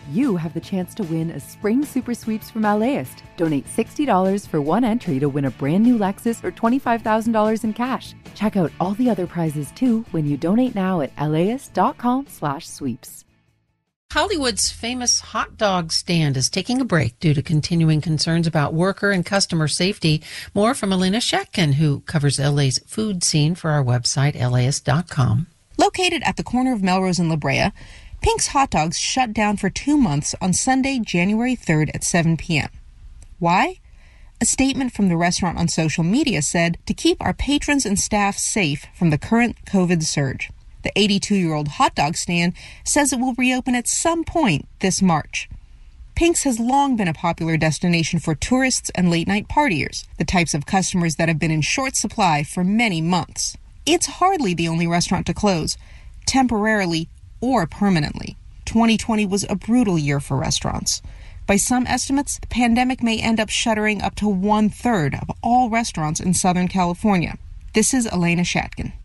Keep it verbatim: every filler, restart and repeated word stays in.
you have the chance to win a spring super sweeps from LAist. Donate sixty dollars for one entry to win a brand new Lexus or twenty-five thousand dollars in cash. Check out all the other prizes too when you donate now at laist.com slash sweeps. Hollywood's famous hot dog stand is taking a break due to continuing concerns about worker and customer safety. More from Elena Shetkin, who covers L A's food scene for our website, laist dot com. Located at the corner of Melrose and La Brea, Pink's Hot Dogs shut down for two months on Sunday, January third at seven p.m. Why? A statement from the restaurant on social media said, to keep our patrons and staff safe from the current COVID surge. The eighty-two-year-old hot dog stand says it will reopen at some point this March. Pink's has long been a popular destination for tourists and late-night partiers, the types of customers that have been in short supply for many months. It's hardly the only restaurant to close, temporarily or permanently. twenty twenty was a brutal year for restaurants. By some estimates, the pandemic may end up shuttering up to one-third of all restaurants in Southern California. This is Elena Shetkin.